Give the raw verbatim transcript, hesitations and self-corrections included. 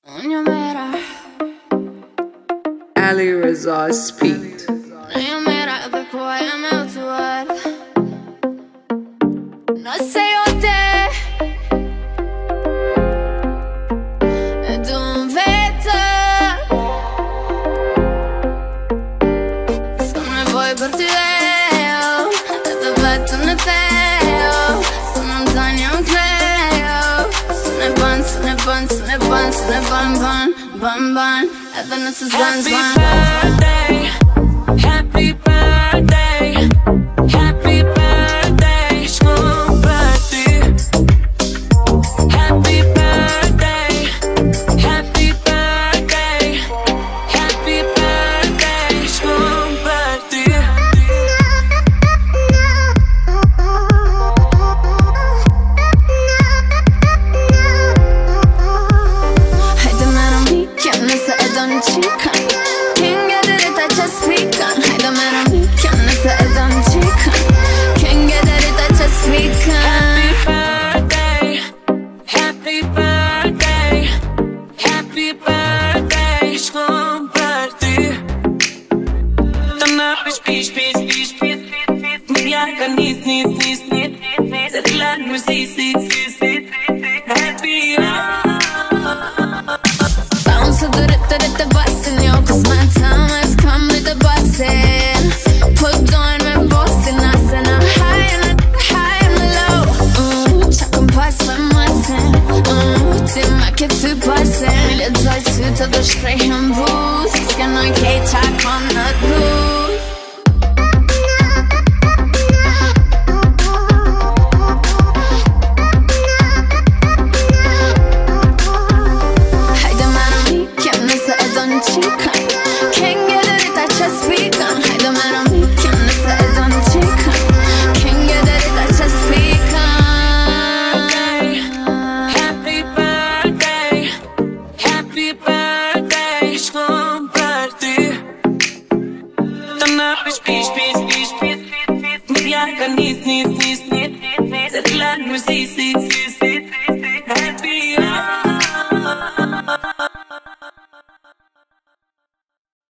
Unë mera, Ali Reza Speed. një mera edhe po e me utuar. Nëse jo te e du më vete, s'kam nevoj për ty e jo, edhe vetëm në te jo, së në më zanë jam klejo. Së ne ban, së ne ban, së ne ban, së ne ban, ban, ban, ban, edhe nëse s'ban, s'ban. Happy birthday, happy birthday, shkon për ty. Happy birthday, happy birthday, happy birthday, shkon për ty. Hajde me në mikja nëse e do një qikën, King get it it I just speak on. Hajde me në mikja nëse e do një qikën, King get it it I just speak on. Happy birthday, happy birthday, happy birthday, shkon për ty. Të në pish pish pish pish pish pish, Mja ka nis nis nis nis, Se të lanë më si si si si, Happy Bounce të rritë rritë basin, jo, cause my time has come with the basin. Put on me bossin, nasin, a high and a high and a low. Mm, qa këm pas me masin, mm, ti ma ke ty pasin. Mi lexoj sytë dhe shkrejhën bus, s'kenoj kej qa kom në t'bus. Hajde me në mikja nëse e do një qikën, King get it it I just speak on. Hajde me në mikja nëse e do një qikën, King get it it I just speak on. Happy birthday, happy birthday, shkon për ty. Të në pish pish pish pish pish, Mja ka nis nis nis nis, Se të lanë më si si si si.